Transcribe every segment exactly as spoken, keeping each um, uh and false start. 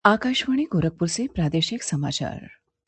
आकाशवाणी गोरखपुर से प्रादेशिक समाचार।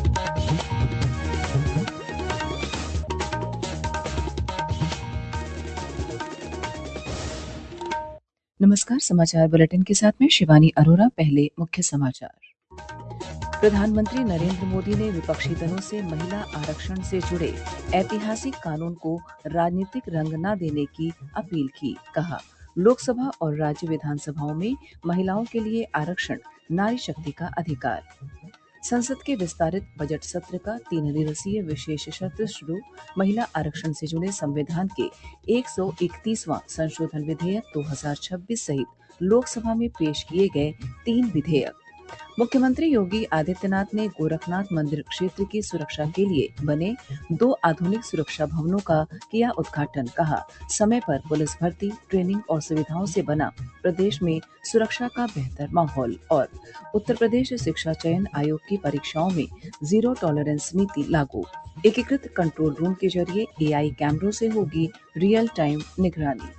नमस्कार, समाचार बुलेटिन के साथ में शिवानी अरोरा। पहले मुख्य समाचार। प्रधानमंत्री नरेंद्र मोदी ने विपक्षी दलों से महिला आरक्षण से जुड़े ऐतिहासिक कानून को राजनीतिक रंग न देने की अपील की। कहा, लोकसभा और राज्य विधानसभाओं में महिलाओं के लिए आरक्षण नारी शक्ति का अधिकार। संसद के विस्तारित बजट सत्र का तीन दिवसीय विशेष सत्र शुरू। महिला आरक्षण से जुड़े संविधान के एक सौ इकतीसवां संशोधन विधेयक दो हजार छब्बीस सहित लोकसभा में पेश किए गए तीन विधेयक। मुख्यमंत्री योगी आदित्यनाथ ने गोरखनाथ मंदिर क्षेत्र की सुरक्षा के लिए बने दो आधुनिक सुरक्षा भवनों का किया उद्घाटन। कहा, समय पर पुलिस भर्ती, ट्रेनिंग और सुविधाओं से बना प्रदेश में सुरक्षा का बेहतर माहौल। और उत्तर प्रदेश शिक्षा चयन आयोग की परीक्षाओं में जीरो टॉलरेंस नीति लागू। एकीकृत कंट्रोल रूम के जरिए एआई कैमरों से होगी रियल टाइम निगरानी।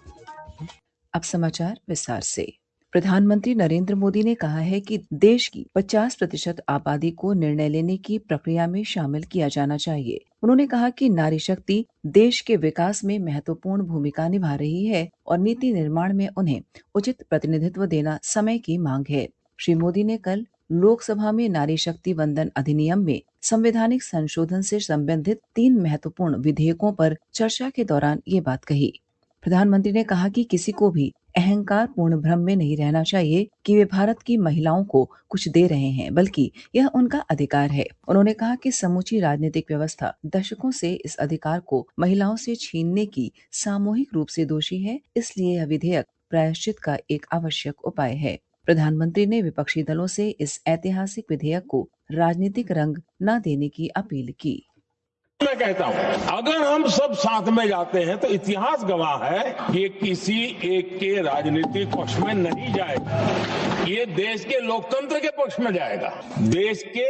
अब समाचार विस्तार से। प्रधानमंत्री नरेंद्र मोदी ने कहा है कि देश की पचास प्रतिशत आबादी को निर्णय लेने की प्रक्रिया में शामिल किया जाना चाहिए। उन्होंने कहा कि नारी शक्ति देश के विकास में महत्वपूर्ण भूमिका निभा रही है और नीति निर्माण में उन्हें उचित प्रतिनिधित्व देना समय की मांग है। श्री मोदी ने कल लोकसभा में नारी शक्ति वंदन अधिनियम में संवैधानिक संशोधन से संबंधित तीन महत्वपूर्ण विधेयकों पर चर्चा के दौरान ये बात कही। प्रधानमंत्री ने कहा कि किसी को भी अहंकार पूर्ण भ्रम में नहीं रहना चाहिए कि वे भारत की महिलाओं को कुछ दे रहे हैं, बल्कि यह उनका अधिकार है। उन्होंने कहा कि समूची राजनीतिक व्यवस्था दशकों से इस अधिकार को महिलाओं से छीनने की सामूहिक रूप से दोषी है, इसलिए यह विधेयक प्रायश्चित का एक आवश्यक उपाय है। प्रधानमंत्री ने विपक्षी दलों से इस ऐतिहासिक विधेयक को राजनीतिक रंग न देने की अपील की। मैं कहता हूं, अगर हम सब साथ में जाते हैं तो इतिहास गवाह है कि किसी एक के राजनीतिक पक्ष में नहीं जाएगा। ये देश के लोकतंत्र के पक्ष में जाएगा, देश के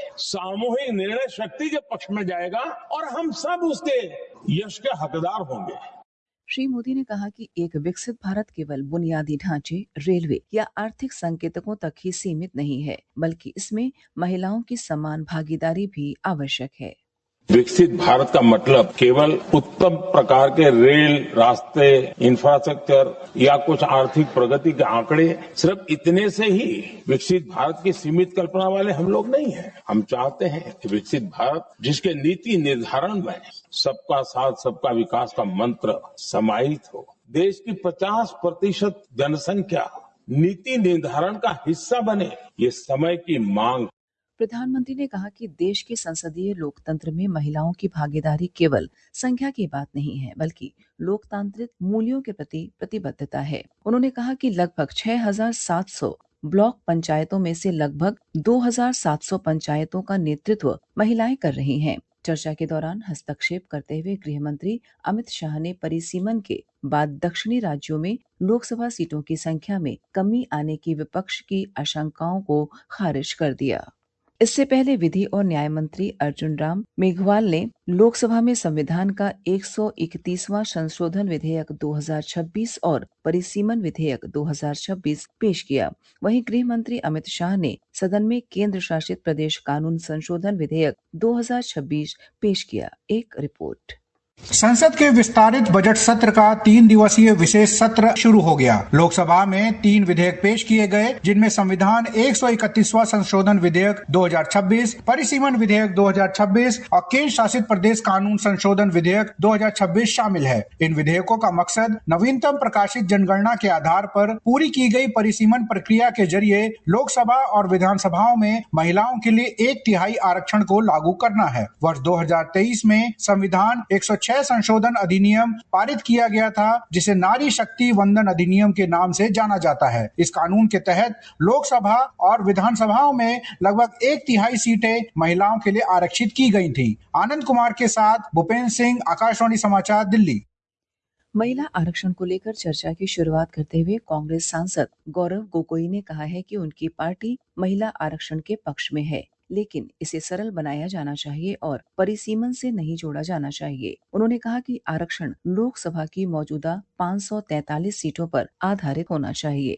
सामूहिक निर्णय शक्ति के पक्ष में जाएगा और हम सब उसके यश के हकदार होंगे। श्री मोदी ने कहा कि एक विकसित भारत केवल बुनियादी ढांचे, रेलवे या आर्थिक संकेतकों तक ही सीमित नहीं है, बल्कि इसमें महिलाओं की समान भागीदारी भी आवश्यक है। विकसित भारत का मतलब केवल उत्तम प्रकार के रेल, रास्ते, इंफ्रास्ट्रक्चर या कुछ आर्थिक प्रगति के आंकड़े, सिर्फ इतने से ही विकसित भारत की सीमित कल्पना वाले हम लोग नहीं हैं। हम चाहते हैं कि विकसित भारत जिसके नीति निर्धारण में सबका साथ सबका विकास का मंत्र समाहित हो, देश की पचास प्रतिशत जनसंख्या नीति निर्धारण का हिस्सा बने, ये समय की मांग। प्रधानमंत्री ने कहा कि देश के संसदीय लोकतंत्र में महिलाओं की भागीदारी केवल संख्या की बात नहीं है, बल्कि लोकतांत्रिक मूल्यों के प्रति प्रतिबद्धता है। उन्होंने कहा कि लगभग छह हजार सात सौ ब्लॉक पंचायतों में से लगभग दो हजार सात सौ पंचायतों का नेतृत्व महिलाएं कर रही हैं। चर्चा के दौरान हस्तक्षेप करते हुए गृह मंत्री अमित शाह ने परिसीमन के बाद दक्षिणी राज्यों में लोकसभा सीटों की संख्या में कमी आने की विपक्ष की आशंकाओं को खारिज कर दिया। इससे पहले विधि और न्याय मंत्री अर्जुन राम मेघवाल ने लोकसभा में संविधान का एक सौ इकतीसवां संशोधन विधेयक दो हजार छब्बीस और परिसीमन विधेयक दो हजार छब्बीस पेश किया। वहीं गृह मंत्री अमित शाह ने सदन में केंद्र शासित प्रदेश कानून संशोधन विधेयक दो हजार छब्बीस पेश किया। एक रिपोर्ट। संसद के विस्तारित बजट सत्र का तीन दिवसीय विशेष सत्र शुरू हो गया। लोकसभा में तीन विधेयक पेश किए गए, जिनमें संविधान एक सौ इकतीसवां संशोधन विधेयक दो हजार छब्बीस, परिसीमन विधेयक दो हजार छब्बीस और केंद्र शासित प्रदेश कानून संशोधन विधेयक दो हजार छब्बीस शामिल है। इन विधेयकों का मकसद नवीनतम प्रकाशित जनगणना के आधार पर पूरी की गई परिसीमन प्रक्रिया के जरिए लोकसभा और विधानसभाओं में महिलाओं के लिए एक तिहाई आरक्षण को लागू करना है। वर्ष दो हजार तेईस में संविधान एक सौ छह संशोधन अधिनियम पारित किया गया था, जिसे नारी शक्ति वंदन अधिनियम के नाम से जाना जाता है। इस कानून के तहत लोकसभा और विधानसभाओं में लगभग एक तिहाई सीटें महिलाओं के लिए आरक्षित की गई थी। आनंद कुमार के साथ भूपेंद्र सिंह, आकाशवाणी समाचार, दिल्ली। महिला आरक्षण को लेकर चर्चा की शुरुआत करते हुए कांग्रेस सांसद गौरव गोगोई ने कहा है कि उनकी पार्टी महिला आरक्षण के पक्ष में है, लेकिन इसे सरल बनाया जाना चाहिए और परिसीमन से नहीं जोड़ा जाना चाहिए। उन्होंने कहा कि आरक्षण लोकसभा की मौजूदा पाँच सौ तैंतालीस सीटों पर आधारित होना चाहिए।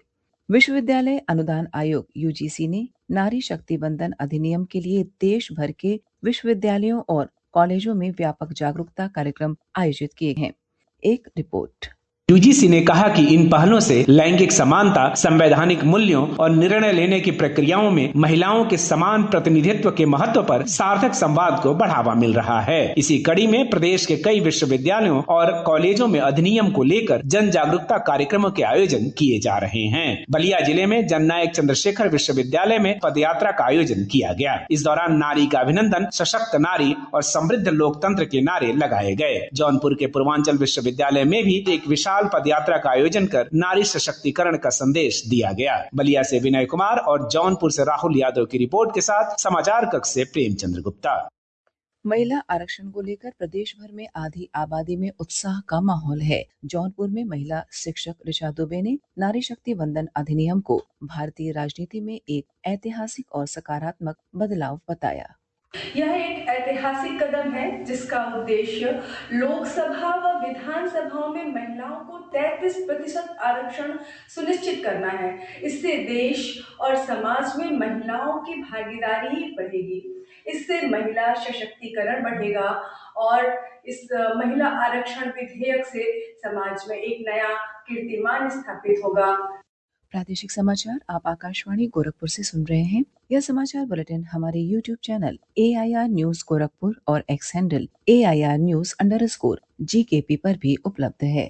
विश्वविद्यालय अनुदान आयोग यूजीसी ने नारी शक्ति वंदन अधिनियम के लिए देश भर के विश्वविद्यालयों और कॉलेजों में व्यापक जागरूकता कार्यक्रम आयोजित किए हैं। एक रिपोर्ट। यूजीसी ने कहा कि इन पहलों से लैंगिक समानता, संवैधानिक मूल्यों और निर्णय लेने की प्रक्रियाओं में महिलाओं के समान प्रतिनिधित्व के महत्व पर सार्थक संवाद को बढ़ावा मिल रहा है। इसी कड़ी में प्रदेश के कई विश्वविद्यालयों और कॉलेजों में अधिनियम को लेकर जन जागरूकता कार्यक्रमों के आयोजन किए जा रहे हैं। बलिया जिले में जननायक चंद्रशेखर विश्वविद्यालय में पदयात्रा का आयोजन किया गया। इस दौरान नारी का अभिनंदन, सशक्त नारी और समृद्ध लोकतंत्र के नारे लगाए गए। जौनपुर के पूर्वांचल विश्वविद्यालय में भी एक विशाल पदयात्रा का आयोजन कर नारी सशक्तिकरण का संदेश दिया गया। बलिया से विनय कुमार और जौनपुर से राहुल यादव की रिपोर्ट के साथ समाचार कक्ष से प्रेमचंद्र गुप्ता। महिला आरक्षण को लेकर प्रदेश भर में आधी आबादी में उत्साह का माहौल है। जौनपुर में महिला शिक्षक ऋचा दुबे ने नारी शक्ति वंदन अधिनियम को भारतीय राजनीति में एक ऐतिहासिक और सकारात्मक बदलाव बताया। यह एक ऐतिहासिक कदम है जिसका उद्देश्य लोकसभा व विधानसभाओं में महिलाओं को तैंतीस प्रतिशत आरक्षण सुनिश्चित करना है। इससे देश और समाज में महिलाओं की भागीदारी बढ़ेगी। इससे महिला सशक्तिकरण बढ़ेगा और इस महिला आरक्षण विधेयक से समाज में एक नया कीर्तिमान स्थापित होगा। प्रादेशिक समाचार आप आकाशवाणी गोरखपुर से सुन रहे हैं। यह समाचार बुलेटिन हमारे YouTube channel A I R news Gorakhpur और X handle A I R news underscore G K P पर भी उपलब्ध है।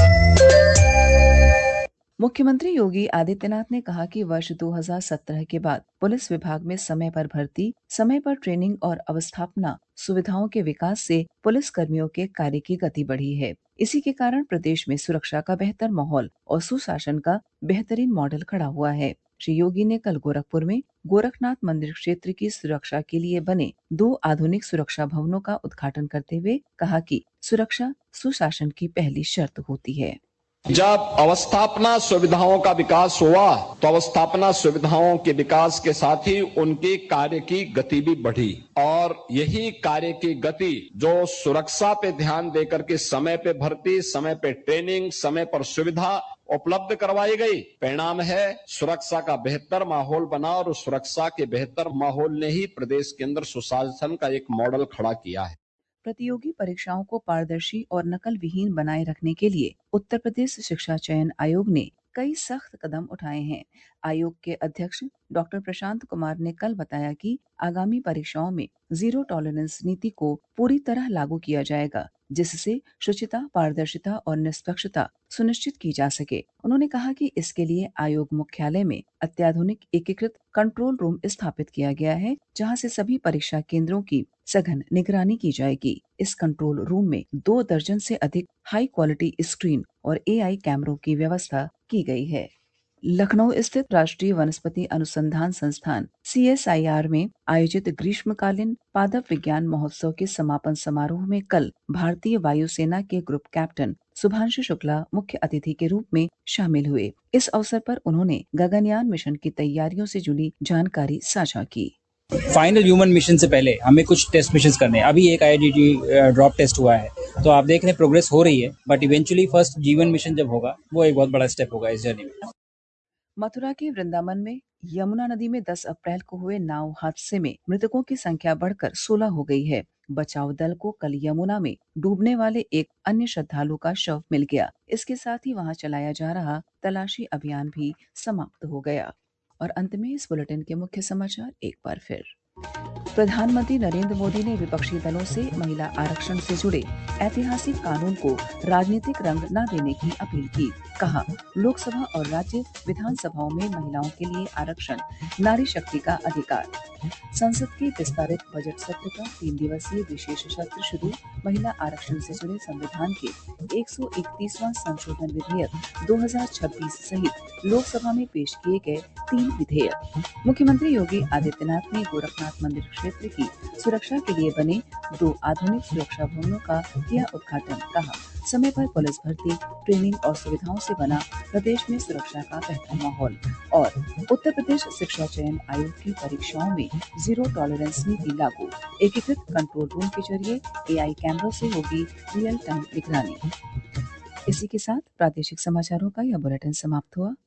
मुख्यमंत्री योगी आदित्यनाथ ने कहा कि वर्ष दो हज़ार सत्रह के बाद पुलिस विभाग में समय पर भर्ती, समय पर ट्रेनिंग और अवस्थापना सुविधाओं के विकास से पुलिस कर्मियों के कार्य की गति बढ़ी है। इसी के कारण प्रदेश में सुरक्षा का बेहतर माहौल और सुशासन का बेहतरीन मॉडल खड़ा हुआ है। श्री योगी ने कल गोरखपुर में गोरखनाथ मंदिर क्षेत्र की सुरक्षा के लिए बने दो आधुनिक सुरक्षा भवनों का उद्घाटन करते हुए कहा कि सुरक्षा सुशासन की पहली शर्त होती है। जब अवस्थापना सुविधाओं का विकास हुआ तो अवस्थापना सुविधाओं के विकास के साथ ही उनके कार्य की गति भी बढ़ी और यही कार्य की गति जो सुरक्षा पे ध्यान देकर के समय पे भर्ती, समय पे ट्रेनिंग, समय पर सुविधा उपलब्ध करवाई गई, परिणाम है सुरक्षा का बेहतर माहौल बना और उस सुरक्षा के बेहतर माहौल ने ही प्रदेश के अंदर सुशासन का एक मॉडल खड़ा किया है। प्रतियोगी परीक्षाओं को पारदर्शी और नकल विहीन बनाए रखने के लिए उत्तर प्रदेश शिक्षा चयन आयोग ने कई सख्त कदम उठाए हैं। आयोग के अध्यक्ष डॉक्टर प्रशांत कुमार ने कल बताया कि आगामी परीक्षाओं में जीरो टॉलरेंस नीति को पूरी तरह लागू किया जाएगा, जिससे शुचिता, पारदर्शिता और निष्पक्षता सुनिश्चित की जा सके। उन्होंने कहा कि इसके लिए आयोग मुख्यालय में अत्याधुनिक एकीकृत कंट्रोल रूम स्थापित किया गया है, जहां से सभी परीक्षा केंद्रों की सघन निगरानी की जाएगी। इस कंट्रोल रूम में दो दर्जन से अधिक हाई क्वालिटी स्क्रीन और ए आई कैमरों की व्यवस्था की गई है। लखनऊ स्थित राष्ट्रीय वनस्पति अनुसंधान संस्थान सी एस आई आर में आयोजित ग्रीष्मकालीन पादप विज्ञान महोत्सव के समापन समारोह में कल भारतीय वायुसेना के ग्रुप कैप्टन सुभांशु शुक्ला मुख्य अतिथि के रूप में शामिल हुए। इस अवसर पर उन्होंने गगनयान मिशन की तैयारियों से जुड़ी जानकारी साझा की। फाइनल ह्यूमन मिशन से पहले हमें कुछ टेस्ट मिशन करने हैं। अभी एक I I D T drop test हुआ है, तो आप देख रहे हैं प्रोग्रेस हो रही है, बट इवेंचुअली फर्स्ट जीवन मिशन जब होगा वो एक बहुत बड़ा स्टेप होगा इस जर्नी में। मथुरा के वृंदावन में यमुना नदी में दस अप्रैल को हुए नाव हादसे में मृतकों की संख्या बढ़कर सोलह हो गई है। बचाव दल को कल यमुना में डूबने वाले एक अन्य श्रद्धालु का शव मिल गया। इसके साथ ही वहां चलाया जा रहा तलाशी अभियान भी समाप्त हो गया। और अंत में इस बुलेटिन के मुख्य समाचार एक बार फिर। प्रधानमंत्री नरेंद्र मोदी ने विपक्षी दलों से महिला आरक्षण से जुड़े ऐतिहासिक कानून को राजनीतिक रंग न देने की अपील की। कहा, लोकसभा और राज्य विधानसभाओं में महिलाओं के लिए आरक्षण नारी शक्ति का अधिकार। संसद के विस्तारित बजट सत्र का तीन दिवसीय विशेष सत्र शुरू। महिला आरक्षण से जुड़े संविधान के एक सौ इकतीसवां संशोधन विधेयक दो हज़ार छब्बीस सहित लोकसभा में पेश किए गए तीन विधेयक। मुख्यमंत्री योगी आदित्यनाथ ने गोरखनाथ मंदिर क्षेत्र की सुरक्षा के लिए बने दो आधुनिक सुरक्षा भवनों का किया उद्घाटन। कहा, समय पर पुलिस भर्ती, ट्रेनिंग और सुविधाओं से बना प्रदेश में सुरक्षा का बेहतर माहौल। और उत्तर प्रदेश शिक्षा चयन आयोग की परीक्षाओं में जीरो टॉलरेंस नीति लागू। एकीकृत कंट्रोल रूम के जरिए ए आई कैमरों से होगी रियल टाइम निगरानी। इसी के साथ प्रादेशिक समाचारों का यह बुलेटिन समाप्त हुआ।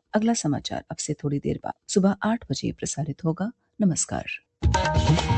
अगला समाचार अब से थोड़ी देर बाद सुबह आठ बजे प्रसारित होगा। नमस्कार।